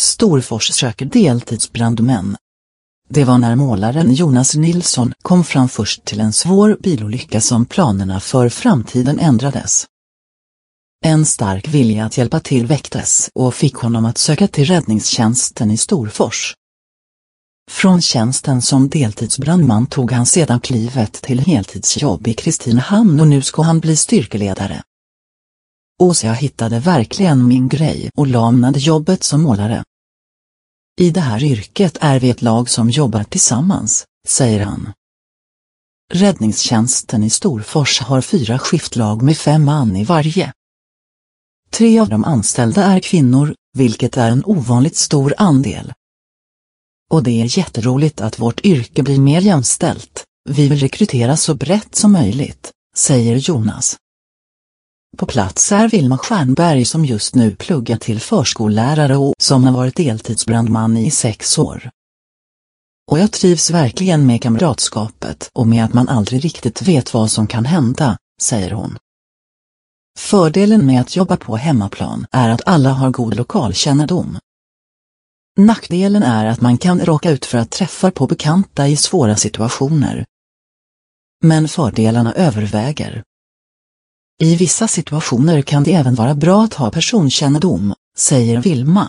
Storfors söker deltidsbrandmän. Det var när målaren Jonas Nilsson kom fram först till en svår bilolycka som planerna för framtiden ändrades. En stark vilja att hjälpa till väcktes och fick honom att söka till räddningstjänsten i Storfors. Från tjänsten som deltidsbrandman tog han sedan klivet till heltidsjobb i Kristinehamn och nu ska han bli styrkeledare. Jag hittade verkligen min grej och lämnade jobbet som målare. I det här yrket är vi ett lag som jobbar tillsammans, säger han. Räddningstjänsten i Storfors har 4 skiftlag med 5 man i varje. 3 av de anställda är kvinnor, vilket är en ovanligt stor andel. Och det är jätteroligt att vårt yrke blir mer jämställt. Vi vill rekrytera så brett som möjligt, säger Jonas. På plats är Vilma Stjernberg som just nu pluggar till förskollärare och som har varit deltidsbrandman i 6 år. Och jag trivs verkligen med kamratskapet och med att man aldrig riktigt vet vad som kan hända, säger hon. Fördelen med att jobba på hemmaplan är att alla har god lokalkännedom. Nackdelen är att man kan råka ut för att träffa på bekanta i svåra situationer. Men fördelarna överväger. I vissa situationer kan det även vara bra att ha personkännedom, säger Vilma.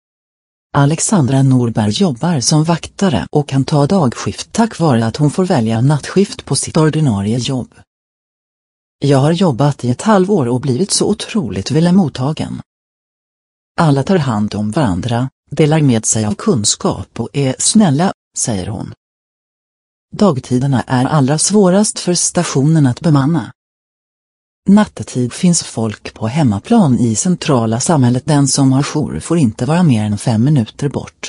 Alexandra Norberg jobbar som vaktare och kan ta dagskift tack vare att hon får välja nattskift på sitt ordinarie jobb. Jag har jobbat i ett halvår och blivit så otroligt väl mottagen. Alla tar hand om varandra, delar med sig av kunskap och är snälla, säger hon. Dagtiderna är allra svårast för stationen att bemanna. Nattetid finns folk på hemmaplan i centrala samhället. Den som har jour får inte vara mer än 5 minuter bort.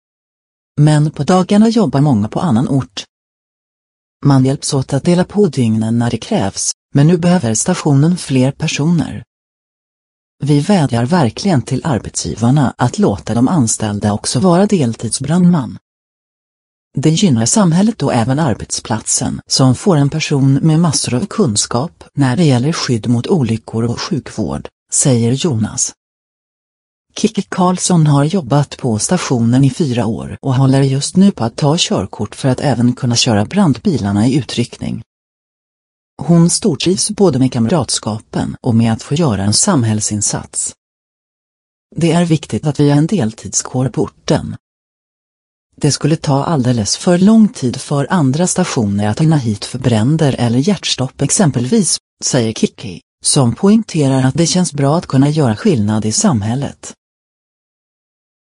Men på dagarna jobbar många på annan ort. Man hjälps åt att dela på dygnen när det krävs, men nu behöver stationen fler personer. Vi vädjar verkligen till arbetsgivarna att låta de anställda också vara deltidsbrandman. Det gynnar samhället och även arbetsplatsen som får en person med massor av kunskap när det gäller skydd mot olyckor och sjukvård, säger Jonas. Kikki Karlsson har jobbat på stationen i 4 år och håller just nu på att ta körkort för att även kunna köra brandbilarna i utryckning. Hon stortrivs både med kamratskapen och med att få göra en samhällsinsats. Det är viktigt att vi är en deltidskår på orten. Det skulle ta alldeles för lång tid för andra stationer att hinna hit för bränder eller hjärtstopp exempelvis, säger Kikki, som poängterar att det känns bra att kunna göra skillnad i samhället.